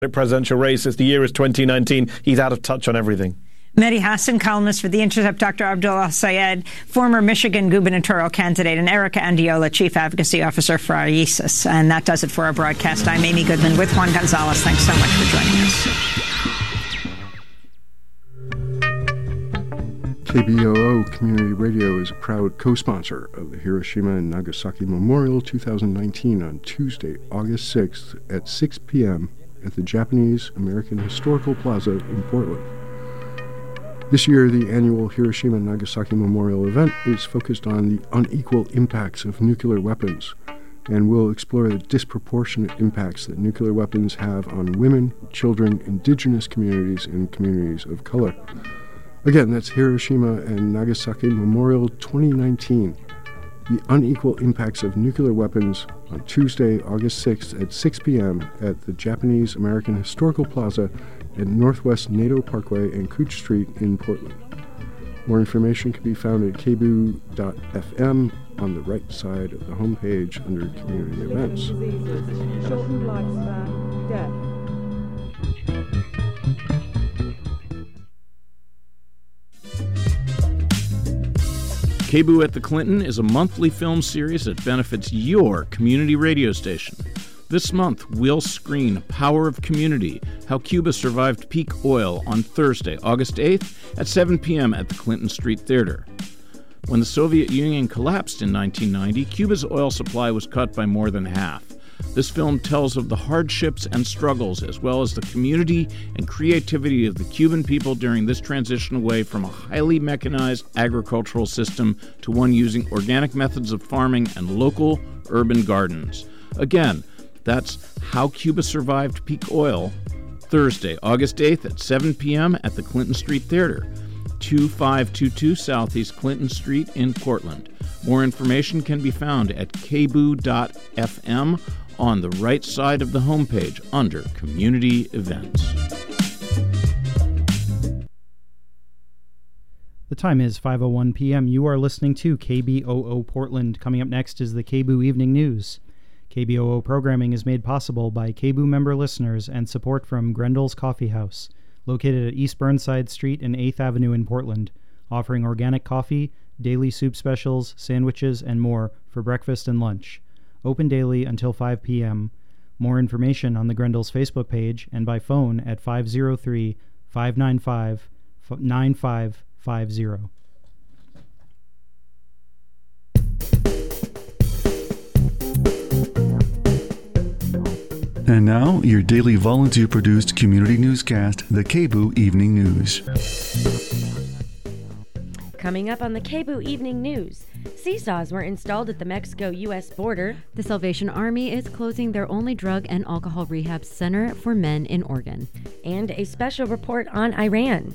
presidential race as the year is 2019. He's out of touch on everything. Mehdi Hassan, columnist for The Intercept, Dr. Abdullah Sayed, former Michigan gubernatorial candidate, and Erica Andiola, Chief Advocacy Officer for IESIS. And that does it for our broadcast. I'm Amy Goodman with Juan Gonzalez. Thanks so much for joining us. KBOO Community Radio is a proud co-sponsor of the Hiroshima and Nagasaki Memorial 2019 on Tuesday, August 6th at 6 p.m. at the Japanese American Historical Plaza in Portland. This year, the annual Hiroshima and Nagasaki Memorial event is focused on the unequal impacts of nuclear weapons and will explore the disproportionate impacts that nuclear weapons have on women, children, indigenous communities, and communities of color. Again, that's Hiroshima and Nagasaki Memorial 2019, the unequal impacts of nuclear weapons on Tuesday, August 6th at 6 p.m. at the Japanese American Historical Plaza at Northwest NATO Parkway and Cooch Street in Portland. More information can be found at kboo.fm on the right side of the homepage under Community Events. Shortened lifespan, death. KBOO at the Clinton is a monthly film series that benefits your community radio station. This month, we'll screen Power of Community, How Cuba Survived Peak Oil on Thursday, August 8th at 7 p.m. at the Clinton Street Theater. When the Soviet Union collapsed in 1990, Cuba's oil supply was cut by more than half. This film tells of the hardships and struggles, as well as the community and creativity of the Cuban people during this transition away from a highly mechanized agricultural system to one using organic methods of farming and local urban gardens. Again, that's How Cuba Survived Peak Oil, Thursday, August 8th at 7 p.m. at the Clinton Street Theater, 2522 Southeast Clinton Street in Portland. More information can be found at kboo.fm on the right side of the homepage under Community Events. The time is 5:01 p.m. You are listening to KBOO Portland. Coming up next is the KBOO Evening News. KBOO programming is made possible by KBOO member listeners and support from Grendel's Coffee House, located at East Burnside Street and 8th Avenue in Portland, offering organic coffee, daily soup specials, sandwiches, and more for breakfast and lunch. Open daily until 5 p.m. More information on the Grendel's Facebook page and by phone at 503-595-9550. And now, your daily volunteer-produced community newscast, the KBOO Evening News. Coming up on the KBOO Evening News, seesaws were installed at the Mexico-U.S. border. The Salvation Army is closing their only drug and alcohol rehab center for men in Oregon. And a special report on Iran.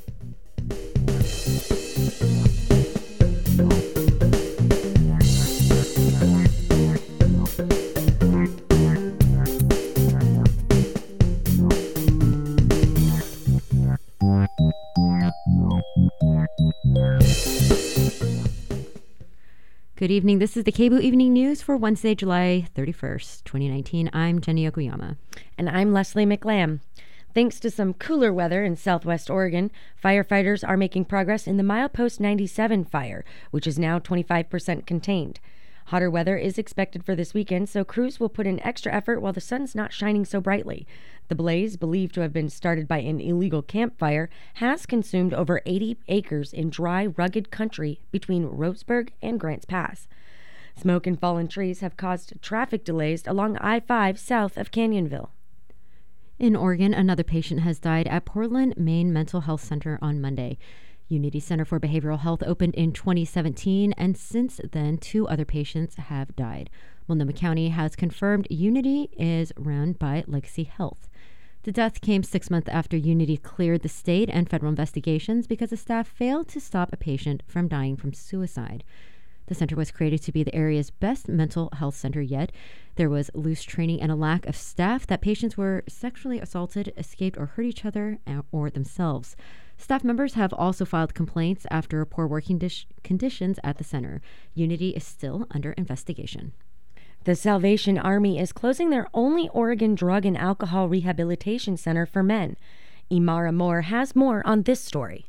Good evening. This is the KBOO Evening News for Wednesday, July 31st, 2019. I'm Jenny Okuyama. And I'm Leslie McLam. Thanks to some cooler weather in southwest Oregon, firefighters are making progress in the Milepost 97 fire, which is now 25% contained. Hotter weather is expected for this weekend, so crews will put in extra effort while the sun's not shining so brightly. The blaze, believed to have been started by an illegal campfire, has consumed over 80 acres in dry, rugged country between Roseburg and Grants Pass. Smoke and fallen trees have caused traffic delays along I-5 south of Canyonville. In Oregon, another patient has died at Portland Main Mental Health Center on Monday. Unity Center for Behavioral Health opened in 2017, and since then, 2 other patients have died. Multnomah County has confirmed Unity is run by Legacy Health. The death came 6 months after Unity cleared the state and federal investigations because the staff failed to stop a patient from dying from suicide. The center was created to be the area's best mental health center yet. There was loose training and a lack of staff that patients were sexually assaulted, escaped, or hurt each other or themselves. Staff members have also filed complaints after poor working conditions at the center. Unity is still under investigation. The Salvation Army is closing their only Oregon drug and alcohol rehabilitation center for men. Imara Moore has more on this story.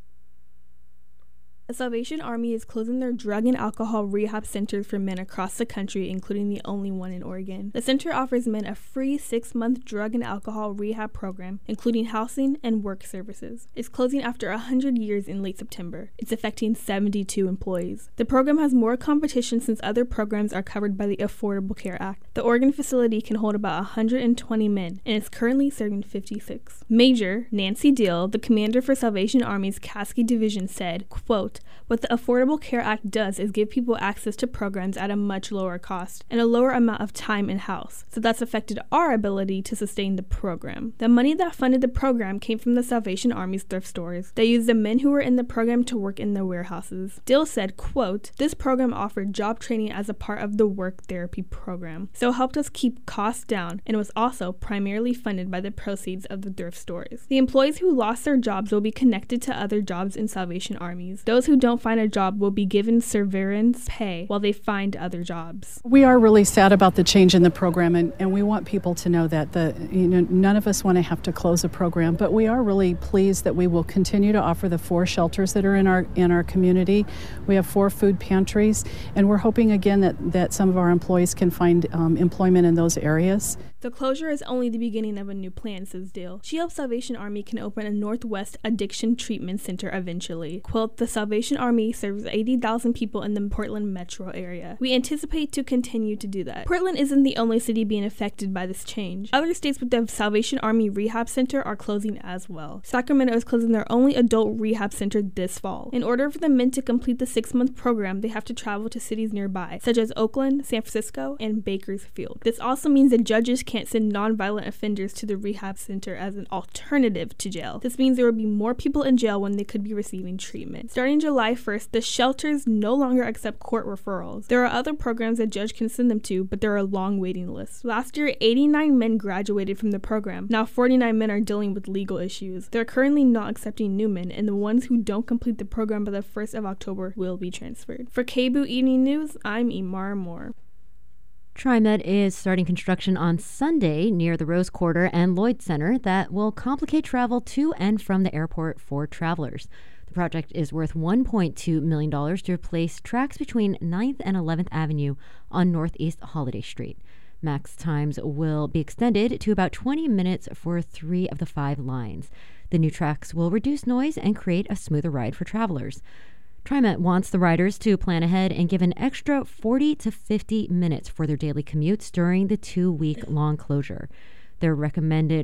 The Salvation Army is closing their drug and alcohol rehab centers for men across the country, including the only one in Oregon. The center offers men a free 6-month drug and alcohol rehab program, including housing and work services. It's closing after 100 years in late September. It's affecting 72 employees. The program has more competition since other programs are covered by the Affordable Care Act. The Oregon facility can hold about 120 men and is currently serving 56. Major Nancy Deal, the commander for Salvation Army's Cascade Division, said, quote, "What the Affordable Care Act does is give people access to programs at a much lower cost and a lower amount of time in-house, so that's affected our ability to sustain the program. The money that funded the program came from the Salvation Army's thrift stores. They used the men who were in the program to work in their warehouses." Dill said, quote, "This program offered job training as a part of the work therapy program, so it helped us keep costs down and was also primarily funded by the proceeds of the thrift stores. The employees who lost their jobs will be connected to other jobs in Salvation Armies. Those who don't find a job will be given severance pay while they find other jobs." We are really sad about the change in the program, and we want people to know that none of us want to have to close a program, but we are really pleased that we will continue to offer the 4 shelters that are in our community. We have 4 food pantries, and we're hoping again that some of our employees can find employment in those areas. The closure is only the beginning of a new plan, says Dill. She hopes Salvation Army can open a Northwest Addiction Treatment Center eventually. Quote, "The Salvation Army serves 80,000 people in the Portland metro area. We anticipate to continue to do that." Portland isn't the only city being affected by this change. Other states with the Salvation Army Rehab Center are closing as well. Sacramento is closing their only adult rehab center this fall. In order for the men to complete the 6-month program, they have to travel to cities nearby, such as Oakland, San Francisco, and Bakersfield. This also means that judges can't send nonviolent offenders to the rehab center as an alternative to jail. This means there will be more people in jail when they could be receiving treatment. Starting July 1st, the shelters no longer accept court referrals. There are other programs a judge can send them to, but there are long waiting lists. Last year, 89 men graduated from the program. Now 49 men are dealing with legal issues. They're currently not accepting new men, and the ones who don't complete the program by the 1st of October will be transferred. For KBOO Evening News, I'm Imara Moore. TriMet is starting construction on Sunday near the Rose Quarter and Lloyd Center that will complicate travel to and from the airport for travelers. The project is worth $1.2 million to replace tracks between 9th and 11th Avenue on Northeast Holiday Street. Max times will be extended to about 20 minutes for 3 of the 5 lines. The new tracks will reduce noise and create a smoother ride for travelers. TriMet wants the riders to plan ahead and give an extra 40 to 50 minutes for their daily commutes during the 2-week-long closure. They are recommending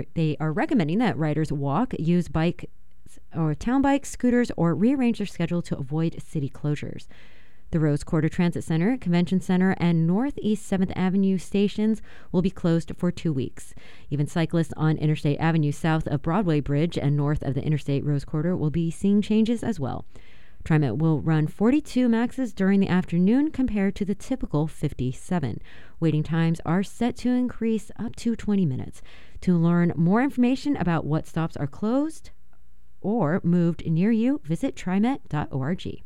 that riders walk, use bikes or town bikes, scooters, or rearrange their schedule to avoid city closures. The Rose Quarter Transit Center, Convention Center, and Northeast 7th Avenue stations will be closed for 2 weeks. Even cyclists on Interstate Avenue south of Broadway Bridge and north of the Interstate Rose Quarter will be seeing changes as well. TriMet will run 42 Maxes during the afternoon compared to the typical 57. Waiting times are set to increase up to 20 minutes. To learn more information about what stops are closed or moved near you, visit trimet.org.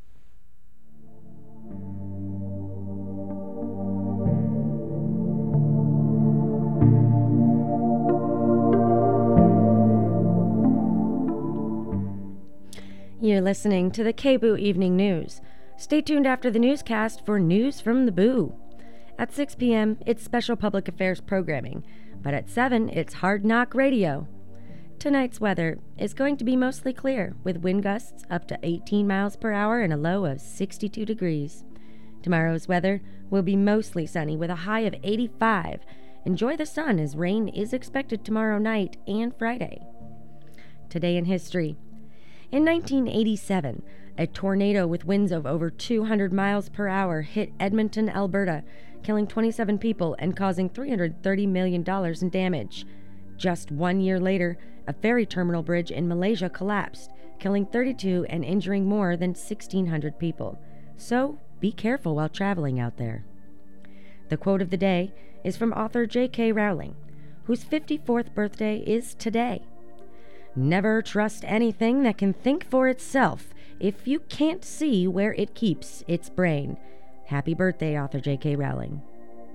You're listening to the KBOO Evening News. Stay tuned after the newscast for news from the Boo. At 6 p.m., it's special public affairs programming, but at 7, it's Hard Knock Radio. Tonight's weather is going to be mostly clear, with wind gusts up to 18 miles per hour and a low of 62 degrees. Tomorrow's weather will be mostly sunny with a high of 85. Enjoy the sun as rain is expected tomorrow night and Friday. Today in history. In 1987, a tornado with winds of over 200 miles per hour hit Edmonton, Alberta, killing 27 people and causing $330 million in damage. Just 1 year later, a ferry terminal bridge in Malaysia collapsed, killing 32 and injuring more than 1,600 people. So, be careful while traveling out there. The quote of the day is from author J.K. Rowling, whose 54th birthday is today. Never trust anything that can think for itself if you can't see where it keeps its brain. Happy birthday, author J.K. Rowling.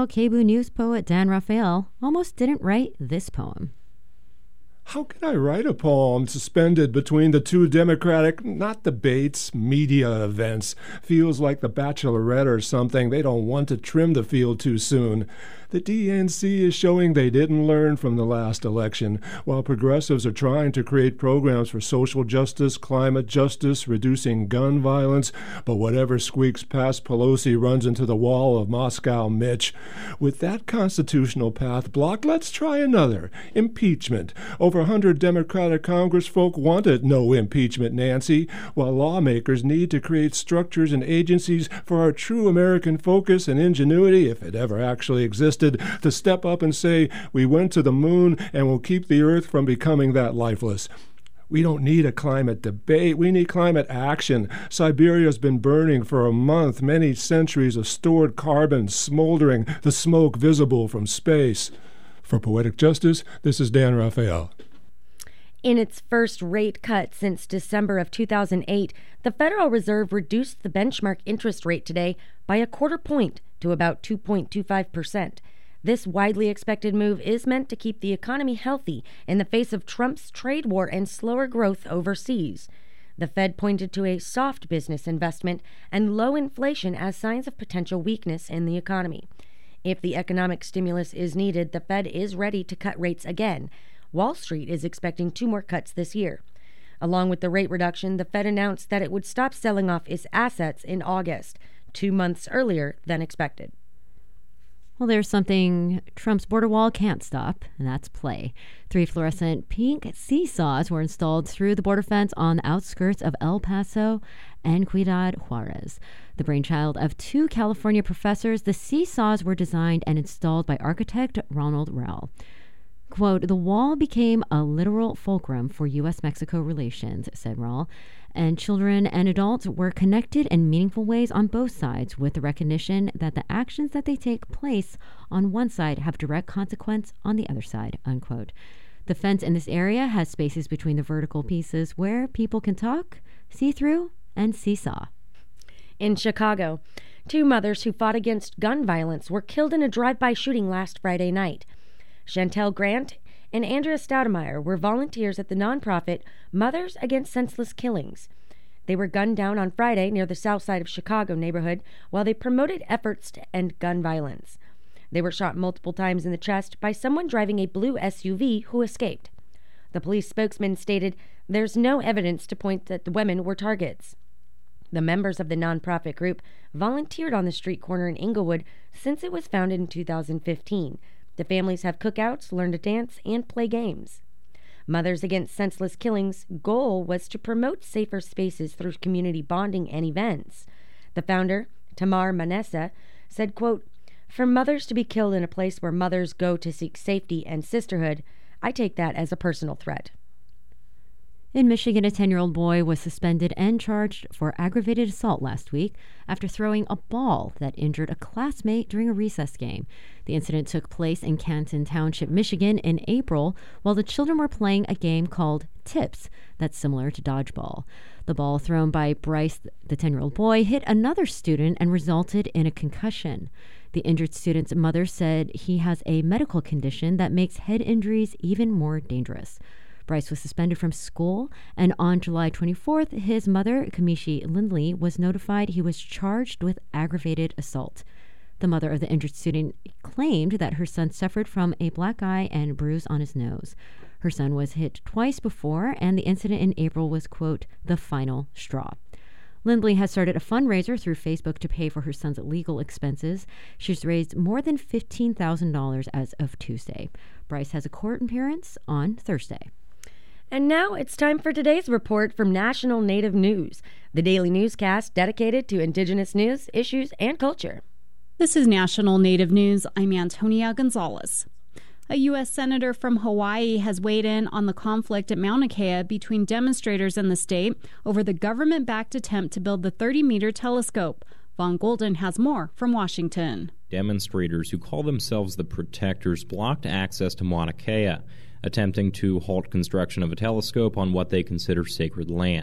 Meanwhile, KBOO News poet Dan Raphael almost didn't write this poem. How can I write a poem suspended between the two Democratic, not debates, media events? Feels like the Bachelorette or something. They don't want to trim the field too soon. The DNC is showing they didn't learn from the last election, while progressives are trying to create programs for social justice, climate justice, reducing gun violence. But whatever squeaks past Pelosi runs into the wall of Moscow Mitch. With that constitutional path blocked, let's try another. Impeachment. Over 100 Democratic congressfolk wanted no impeachment, Nancy, while lawmakers need to create structures and agencies for our true American focus and ingenuity, if it ever actually existed, to step up and say, we went to the moon and will keep the earth from becoming that lifeless. We don't need a climate debate. We need climate action. Siberia's been burning for a month, many centuries of stored carbon smoldering, the smoke visible from space. For Poetic Justice, this is Dan Raphael. In its first rate cut since December of 2008, the Federal Reserve reduced the benchmark interest rate today by a quarter point to about 2.25%. This widely expected move is meant to keep the economy healthy in the face of Trump's trade war and slower growth overseas. The Fed pointed to a soft business investment and low inflation as signs of potential weakness in the economy. If the economic stimulus is needed, the Fed is ready to cut rates again. Wall Street is expecting 2 more cuts this year. Along with the rate reduction, the Fed announced that it would stop selling off its assets in August, 2 months earlier than expected. Well, there's something Trump's border wall can't stop, and that's play. 3 fluorescent pink seesaws were installed through the border fence on the outskirts of El Paso and Ciudad Juarez. The brainchild of 2 California professors, the seesaws were designed and installed by architect Ronald Rell. Quote, the wall became a literal fulcrum for U.S.-Mexico relations, said Rell, and children and adults were connected in meaningful ways on both sides, with the recognition that the actions that they take place on one side have direct consequence on the other side, unquote. The fence in this area has spaces between the vertical pieces where people can talk, see through, and seesaw. In Chicago, 2 mothers who fought against gun violence were killed in a drive-by shooting last Friday night. Chantel Grant and Andrea Stoudemire were volunteers at the nonprofit Mothers Against Senseless Killings. They were gunned down on Friday near the south side of Chicago neighborhood while they promoted efforts to end gun violence. They were shot multiple times in the chest by someone driving a blue SUV who escaped. The police spokesman stated there's no evidence to point that the women were targets. The members of the nonprofit group volunteered on the street corner in Inglewood since it was founded in 2015. The families have cookouts, learn to dance, and play games. Mothers Against Senseless Killings' goal was to promote safer spaces through community bonding and events. The founder, Tamar Manessa, said, quote, for mothers to be killed in a place where mothers go to seek safety and sisterhood, I take that as a personal threat. In Michigan, a 10-year-old boy was suspended and charged for aggravated assault last week after throwing a ball that injured a classmate during a recess game. The incident took place in Canton Township, Michigan in April while the children were playing a game called Tips that's similar to dodgeball. The ball thrown by Bryce, the 10-year-old boy, hit another student and resulted in a concussion. The injured student's mother said he has a medical condition that makes head injuries even more dangerous. Bryce was suspended from school, and on July 24th, his mother, Kamishi Lindley, was notified he was charged with aggravated assault. The mother of the injured student claimed that her son suffered from a black eye and bruise on his nose. Her son was hit twice before, and the incident in April was, quote, the final straw. Lindley has started a fundraiser through Facebook to pay for her son's legal expenses. She's raised more than $15,000 as of Tuesday. Bryce has a court appearance on Thursday. And now it's time for today's report from National Native News, the daily newscast dedicated to Indigenous news, issues, and culture. This is National Native News. I'm Antonia Gonzalez. A U.S. Senator from Hawaii has weighed in on the conflict at Mauna Kea between demonstrators in the state over the government-backed attempt to build the 30-meter telescope. Vaughn Golden has more from Washington. Demonstrators who call themselves the Protectors blocked access to Mauna Kea, attempting to halt construction of a telescope on what they consider sacred land.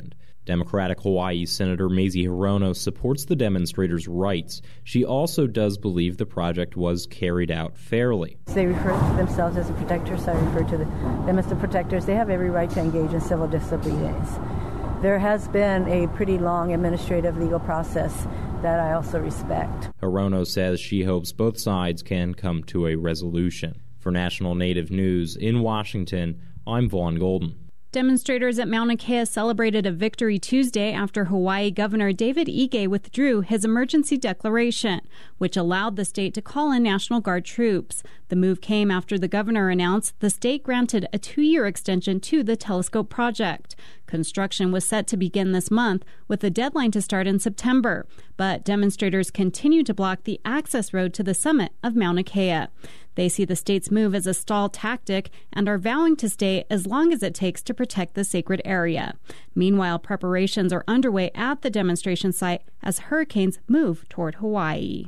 Democratic Hawaii Senator Mazie Hirono supports the demonstrators' rights. She also does believe the project was carried out fairly. They refer to themselves as the protectors. I refer to them as the protectors. They have every right to engage in civil disobedience. There has been a pretty long administrative legal process that I also respect. Hirono says she hopes both sides can come to a resolution. For National Native News in Washington, I'm Vaughn Golden. Demonstrators at Mauna Kea celebrated a victory Tuesday after Hawaii Governor David Ige withdrew his emergency declaration, which allowed the state to call in National Guard troops. The move came after the governor announced the state granted a 2-year extension to the telescope project. Construction was set to begin this month, with the deadline to start in September, but demonstrators continue to block the access road to the summit of Mauna Kea. They see the state's move as a stall tactic and are vowing to stay as long as it takes to protect the sacred area. Meanwhile, preparations are underway at the demonstration site as hurricanes move toward Hawaii.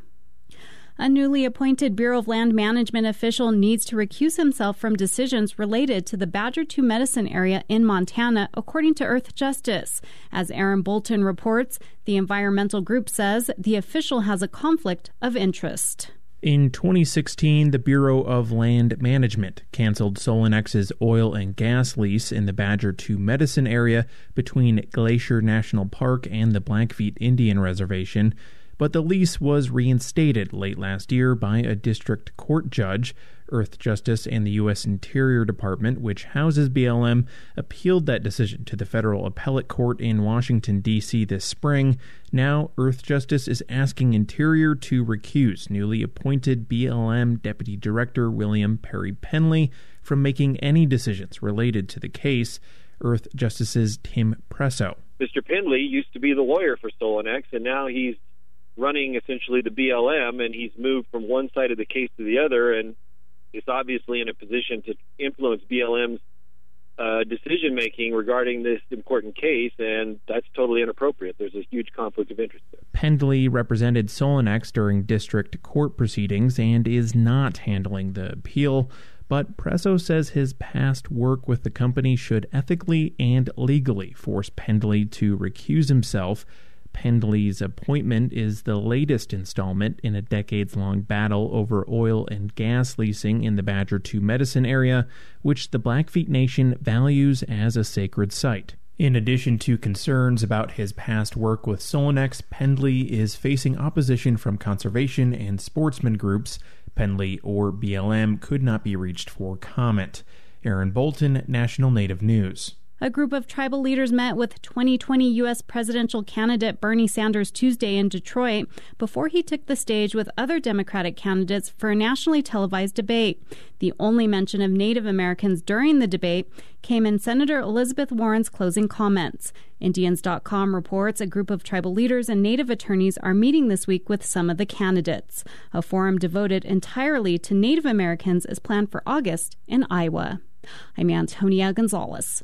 A newly appointed Bureau of Land Management official needs to recuse himself from decisions related to the Badger 2 Medicine area in Montana, according to Earth Justice. As Aaron Bolton reports, the environmental group says the official has a conflict of interest. In 2016, the Bureau of Land Management canceled Solinex's oil and gas lease in the Badger 2 Medicine area between Glacier National Park and the Blackfeet Indian Reservation, but the lease was reinstated late last year by a district court judge. Earth Justice and the U.S. Interior Department, which houses BLM, appealed that decision to the federal appellate court in Washington, D.C. this spring. Now, Earth Justice is asking Interior to recuse newly appointed BLM Deputy Director William Perry Penley from making any decisions related to the case. Earth Justice's Tim Presso. Mr. Penley used to be the lawyer for Solinex, and now he's running essentially the BLM, and he's moved from one side of the case to the other, and is obviously in a position to influence BLM's decision-making regarding this important case, and that's totally inappropriate. There's a huge conflict of interest there. Pendley represented Solinex during district court proceedings and is not handling the appeal, but Presso says his past work with the company should ethically and legally force Pendley to recuse himself. Pendley's appointment is the latest installment in a decades-long battle over oil and gas leasing in the Badger 2 Medicine area, which the Blackfeet Nation values as a sacred site. In addition to concerns about his past work with Solinex, Pendley is facing opposition from conservation and sportsman groups. Pendley or BLM could not be reached for comment. Aaron Bolton, National Native News. A group of tribal leaders met with 2020 U.S. presidential candidate Bernie Sanders Tuesday in Detroit before he took the stage with other Democratic candidates for a nationally televised debate. The only mention of Native Americans during the debate came in Senator Elizabeth Warren's closing comments. Indians.com reports a group of tribal leaders and Native attorneys are meeting this week with some of the candidates. A forum devoted entirely to Native Americans is planned for August in Iowa. I'm Antonia Gonzalez.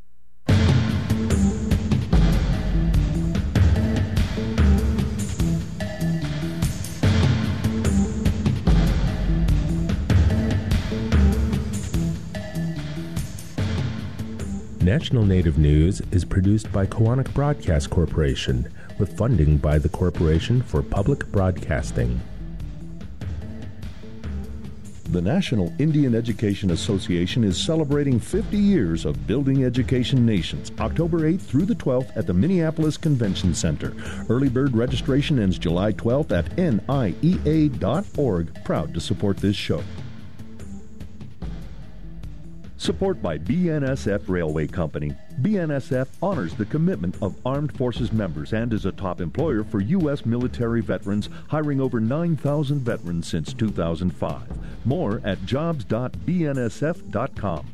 National Native News is produced by Koahnic Broadcast Corporation with funding by the Corporation for Public Broadcasting. The National Indian Education Association is celebrating 50 years of building education nations, October 8th through the 12th at the Minneapolis Convention Center. Early bird registration ends July 12th at niea.org. Proud to support this show. Support by BNSF Railway Company. BNSF honors the commitment of Armed Forces members and is a top employer for U.S. military veterans, hiring over 9,000 veterans since 2005. More at jobs.bnsf.com.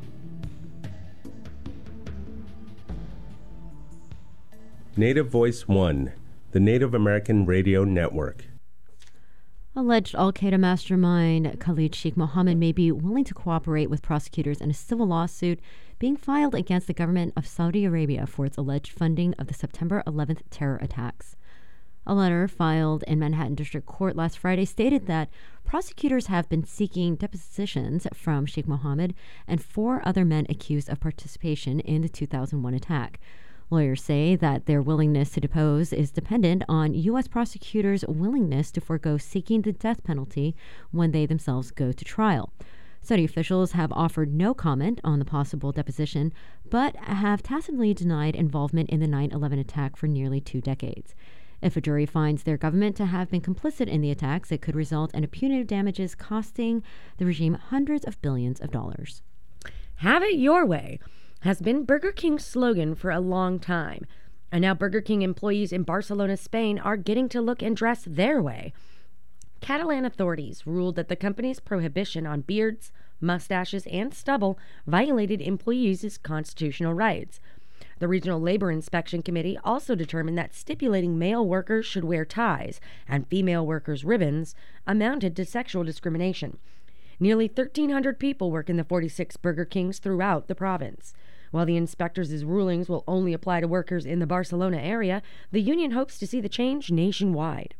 Native Voice One, the Native American Radio Network. Alleged al-Qaeda mastermind Khalid Sheikh Mohammed may be willing to cooperate with prosecutors in a civil lawsuit being filed against the government of Saudi Arabia for its alleged funding of the September 11th terror attacks. A letter filed in Manhattan District Court last Friday stated that prosecutors have been seeking depositions from Sheikh Mohammed and 4 other men accused of participation in the 2001 attack. Lawyers say that their willingness to depose is dependent on U.S. prosecutors' willingness to forego seeking the death penalty when they themselves go to trial. Saudi officials have offered no comment on the possible deposition, but have tacitly denied involvement in the 9/11 attack for nearly 2 decades. If a jury finds their government to have been complicit in the attacks, it could result in punitive damages costing the regime hundreds of billions of dollars. Have it your way has been Burger King's slogan for a long time. And now Burger King employees in Barcelona, Spain are getting to look and dress their way. Catalan authorities ruled that the company's prohibition on beards, mustaches, and stubble violated employees' constitutional rights. The Regional Labor Inspection Committee also determined that stipulating male workers should wear ties and female workers ribbons amounted to sexual discrimination. Nearly 1,300 people work in the 46 Burger Kings throughout the province. While the inspectors' rulings will only apply to workers in the Barcelona area, the union hopes to see the change nationwide.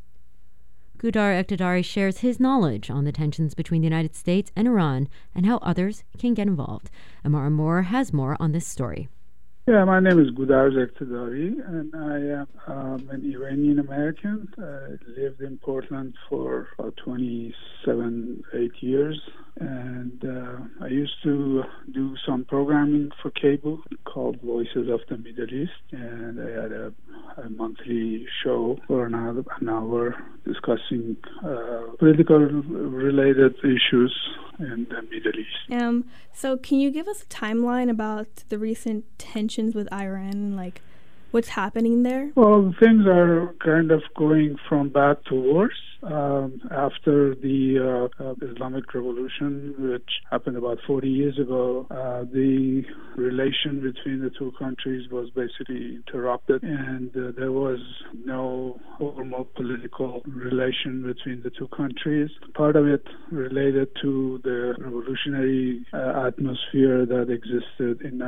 Gudar Ektadari shares his knowledge on the tensions between the United States and Iran and how others can get involved. Amar Moore has more on this story. Yeah, my name is Gudar Ektadari, and I am an Iranian American. I lived in Portland for about 8 years, and I used to do some programming for cable called Voices of the Middle East, and I had a monthly show for an hour discussing political-related issues in the Middle East. So can you give us a timeline about the recent tensions with Iran and what's happening there? Well, things are kind of going from bad to worse. After the Islamic Revolution, which happened about 40 years ago, the relation between the two countries was basically interrupted, and there was no formal political relation between the two countries. Part of it related to the revolutionary atmosphere that existed in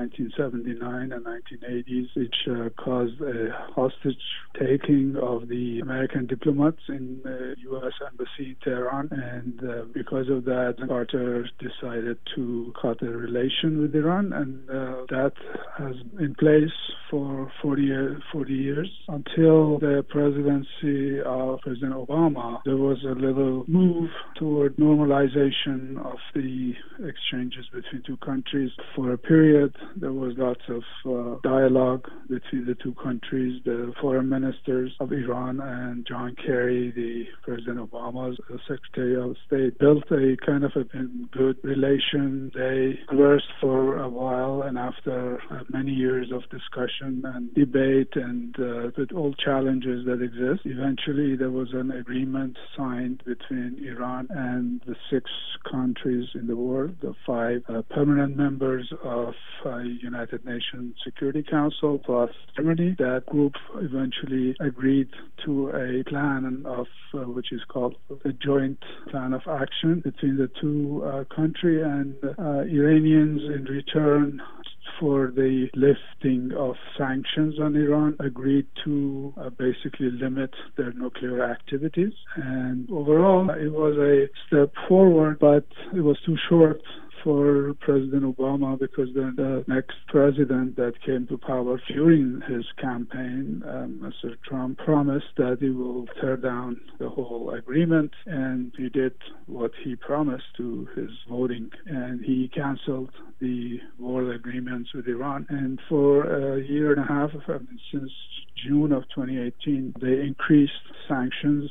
1979 and 1980s, which caused a hostage taking of the American diplomats in the U.S. Embassy in Tehran, and because of that, Carter decided to cut the relation with Iran, and that has been in place for 40 years. Until the presidency of President Obama, there was a little move toward normalization of the exchanges between two countries. For a period, there was lots of dialogue between the two countries. The foreign ministers of Iran and John Kerry, the President Obama's Secretary of State, built a kind of a good relation. They conversed for a while, and after many years of discussion and debate and with all challenges that exist, eventually there was an agreement signed between Iran and the 6 countries in the world, the 5 permanent members of United Nations Security Council plus Germany. That group eventually agreed to a plan of which is called the Joint Plan of Action between the two countries, and Iranians in return for the lifting of sanctions on Iran agreed to basically limit their nuclear activities. And overall, it was a step forward, but it was too short for President Obama, because the next president that came to power during his campaign, Mr. Trump, promised that he will tear down the whole agreement, and he did what he promised to his voting, and he canceled the war agreements with Iran. And for a year and a half, since June of 2018, they increased sanctions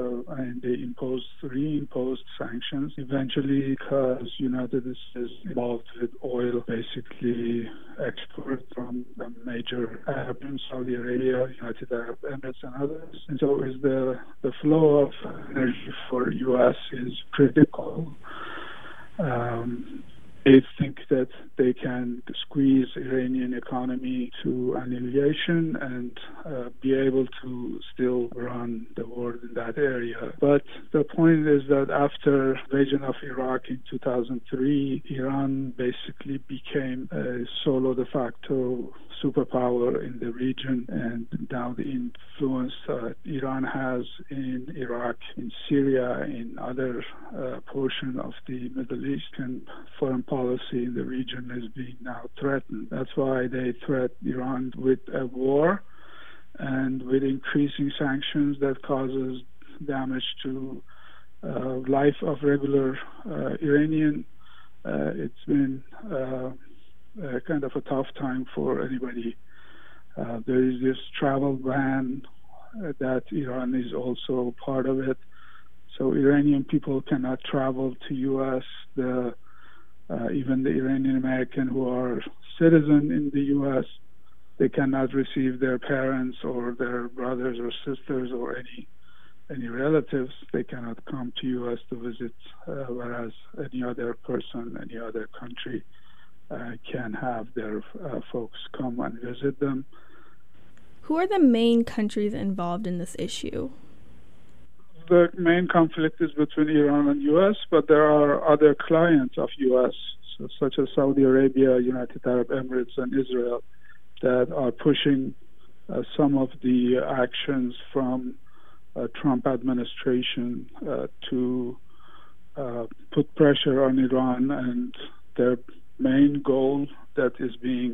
and they reimposed sanctions. Eventually, because United States is involved with oil, basically export from the major Arab in Saudi Arabia, United Arab Emirates, and others. And so is the flow of energy for U.S. is critical. They think that they can squeeze Iranian economy to annihilation and be able to still run the war in that area. But the point is that after the invasion of Iraq in 2003, Iran basically became a solo de facto superpower in the region, and now the influence Iran has in Iraq, in Syria, in other portion of the Middle East, and foreign policy in the region is being now threatened. That's why they threat Iran with a war and with increasing sanctions that causes damage to life of regular Iranian. It's been kind of a tough time for anybody. There is this travel ban that Iran is also part of it. So Iranian people cannot travel to U.S. Even the Iranian American who are citizen in the U.S., they cannot receive their parents or their brothers or sisters or any relatives. They cannot come to U.S. to visit, whereas any other person, any other country can have their folks come and visit them. Who are the main countries involved in this issue? The main conflict is between Iran and U.S., but there are other clients of U.S., such as Saudi Arabia, United Arab Emirates, and Israel, that are pushing some of the actions from Trump administration to put pressure on Iran. And their main goal that is being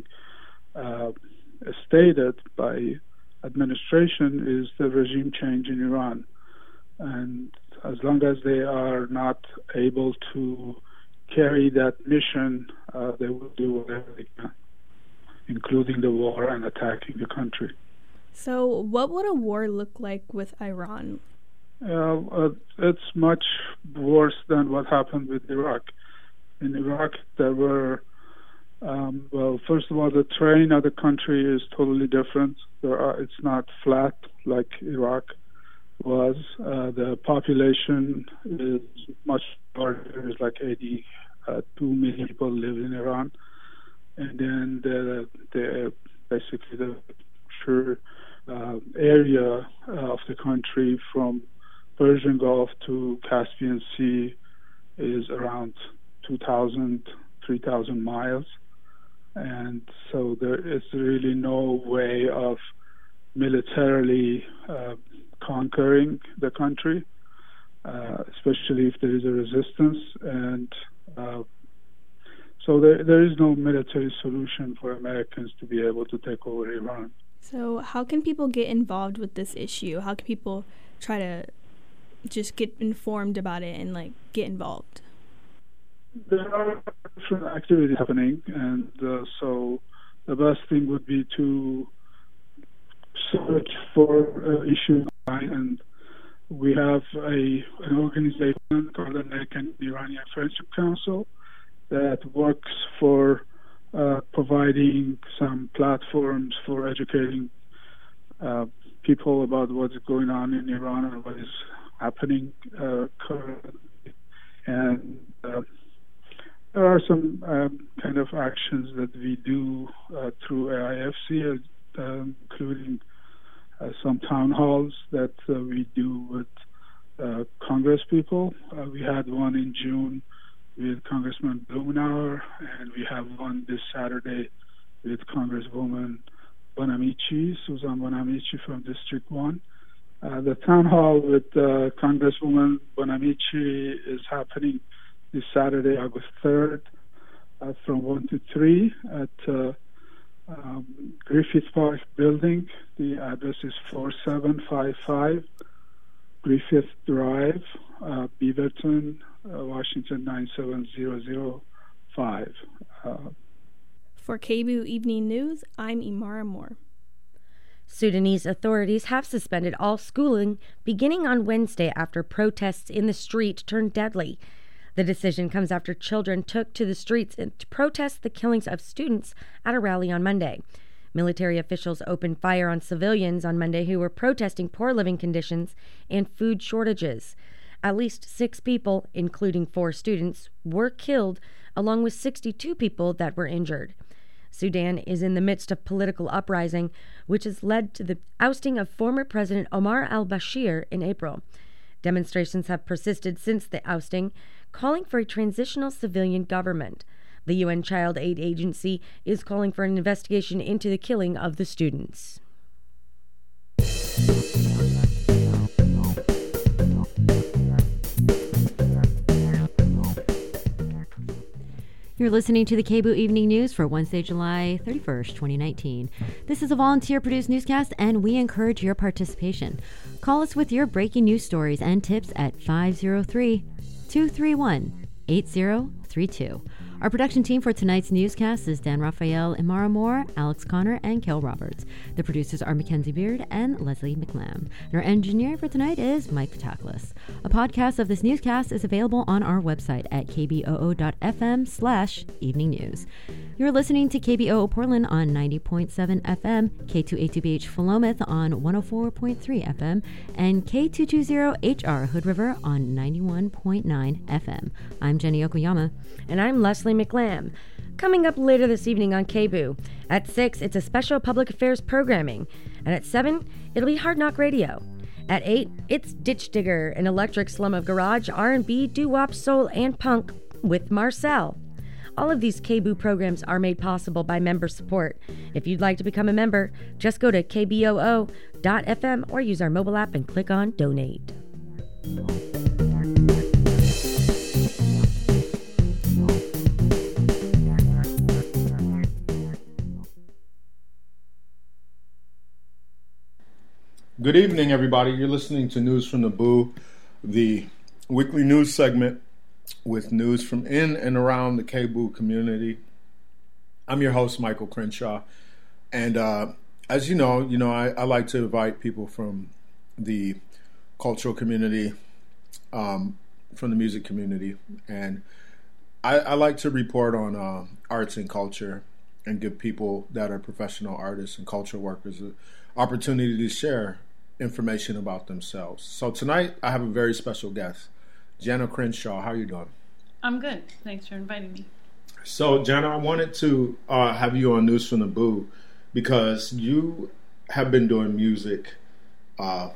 stated by administration is the regime change in Iran. And as long as they are not able to carry that mission, they will do whatever they can, including the war and attacking the country. So what would a war look like with Iran? It's much worse than what happened with Iraq. In Iraq, there were, first of all, the terrain of the country is totally different. It's not flat like Iraq was. The population is much larger. There's like 82 million people live in Iran. And then basically the area of the country from Persian Gulf to Caspian Sea is around 2,000, 3,000 miles. And so there is really no way of militarily conquering the country, especially if there is a resistance. And so there is no military solution for Americans to be able to take over Iran. So how can people get involved with this issue? How can people try to just get informed about it and get involved? There are different activities happening, and so the best thing would be to search for issues online. And we have an organization called the American Iranian Friendship Council that works for providing some platforms for educating people about what's going on in Iran and what is happening currently. And there are some kind of actions that we do through AIFC, including some town halls that we do with Congress people. We had one in June with Congressman Blumenauer, and we have one this Saturday with Congresswoman Bonamici, Susan Bonamici from District 1. The town hall with Congresswoman Bonamici is happening this Saturday, August 3rd, from 1 to 3 at Griffith Park Building. The address is 4755 Griffith Drive, Beaverton, Washington 97005. For KBOO Evening News, I'm Imara Moore. Sudanese authorities have suspended all schooling beginning on Wednesday after protests in the street turned deadly. The decision comes after children took to the streets to protest the killings of students at a rally on Monday. Military officials opened fire on civilians on Monday who were protesting poor living conditions and food shortages. At least 6 people, including 4 students, were killed, along with 62 people that were injured. Sudan is in the midst of political uprising, which has led to the ousting of former President Omar al-Bashir in April. Demonstrations have persisted since the ousting, calling for a transitional civilian government. The UN Child Aid Agency is calling for an investigation into the killing of the students. You're listening to the KBOO Evening News for Wednesday, July 31st, 2019. This is a volunteer-produced newscast, and we encourage your participation. Call us with your breaking news stories and tips at 503-231-8032. Our production team for tonight's newscast is Dan Raphael, Imara Moore, Alex Connor, and Kel Roberts. The producers are Mackenzie Beard and Leslie McLam. And our engineer for tonight is Mike Pataklis. A podcast of this newscast is available on our website at kboo.fm/evening news. You're listening to KBOO Portland on 90.7 FM, K2A2BH Philomath on 104.3 FM, and K220HR Hood River on 91.9 FM. I'm Jenny Yokoyama. And I'm Leslie McLam. Coming up later this evening on KBOO. At 6, it's a special public affairs programming. And at 7, it'll be Hard Knock Radio. At 8, it's Ditch Digger, an electric slum of garage, R&B, doo-wop, soul, and punk with Marcel. All of these KBOO programs are made possible by member support. If you'd like to become a member, just go to kboo.fm or use our mobile app and click on Donate. Good evening, everybody. You're listening to News from the Boo, the weekly news segment with news from in and around the KBOO community. I'm your host, Michael Crenshaw, and as you know, I like to invite people from the cultural community, from the music community, and I like to report on arts and culture and give people that are professional artists and cultural workers an opportunity to share information about themselves. So tonight I have a very special guest, Jana Crenshaw. How are you doing? I'm good. Thanks for inviting me. So Jana, I wanted to have you on News from the Boo because you have been doing music